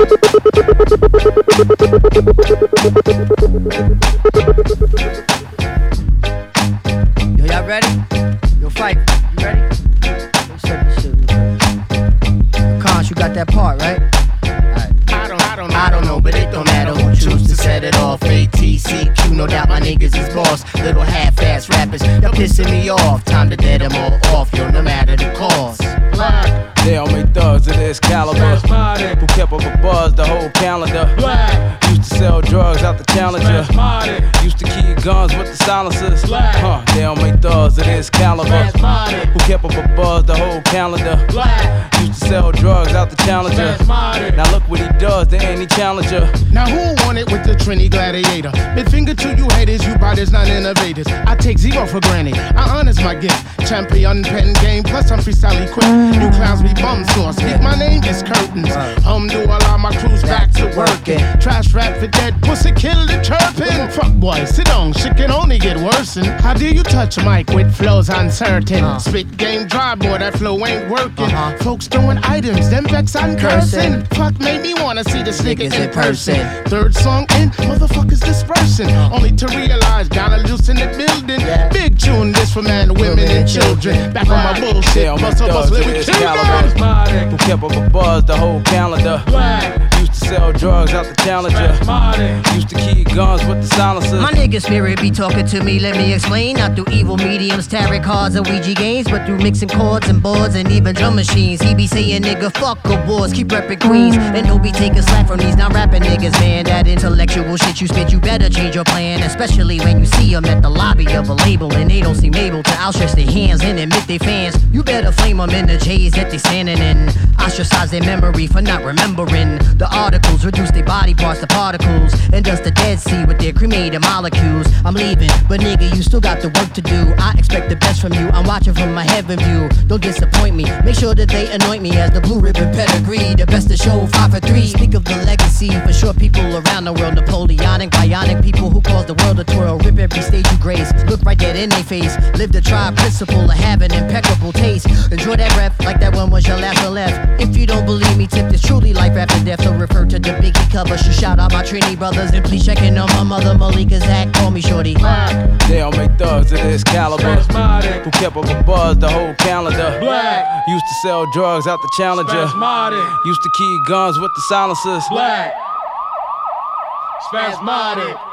Yo, y'all ready? Yo, Fife, you ready? Let's set this shit. Cons, you got that part, right? I don't know, but it don't matter who choose to set it off. ATCQ, no doubt my niggas is boss. Little half-ass rappers, y'all pissing me off. Time to dead them all off, yo, no matter the cost. Black. They all make thugs of this caliber. Who kept up a buzz the whole calendar. Black. Used to sell drugs out the Challenger. Used to keep guns with the silencers. They all make thugs of this caliber. Who kept up a buzz the whole calendar. Black. Used to sell drugs out the Challenger. Now look what he does to any challenger. Now who won it with the Trini Gladiator? Mid finger to you haters, you biters not innovators. I take zero for granted, I honors my gift. Champion pen game, plus I'm freestyle equipped. You clowns be bum sore, speak my name, it's curtains. Do allow my crews back to working. Trash rap for dead pussy, kill the chirping. Fuck boy, sit down, shit can only get worsen. How do you touch a mic with flows uncertain? Spit game dry, boy, that flow ain't working. Folks throwing items, them vex I'm cursing. Fuck made me wanna see this nigga in person. Third song in, motherfuckers dispersing. Only to realize, gotta loosen the building. Big tune, this for men, women, and children. Back on my bullshit, muscle live with children. Who kept up a buzz the whole calendar. Used to sell drugs out the Challenger. Used to keep guns with the silencers. My nigga spirit be talking to me, let me explain. Not through evil mediums, tarot cards, and Ouija games, but through mixing chords and boards and even drum machines. He be saying, nigga, fuck awards, keep reppin' Queens. And don't be taking slack from these non-rapping niggas, man. That intellectual shit you spit, you better change your plan. Especially when you see them at the lobby of a label and they don't seem able to outstretch their hands and admit they fans. You better flame them in the J's that they standing in. Ostracize their memory for not remembering the articles, reduce their body parts to particles, and dust the Dead Sea with their cremated molecules. I'm leaving, but nigga, you still got the work to do. I expect the best from you, I'm watching from my heaven view. Don't disappoint me, make sure that they anoint me as the blue ribbon pedigree, the best to show 5 for 3. Speak of the legacy for sure people around the world, Napoleonic, bionic people who cause the world to twirl. Rip every stage you grace, look right dead in their face. Live the tribe principle of having impeccable taste. Enjoy that breath like that one was your last or left. If you don't believe me, tip this truly life after death. So refer to the Biggie cover. Should shout out my Trini brothers and please check in on my mother Malika Zach. Call me shorty. They all make thugs of this caliber. Who kept up a buzz the whole calendar. Black. Used to sell drugs out the Challenger. Used to keep guns with the silencers. Black. Spasmodic.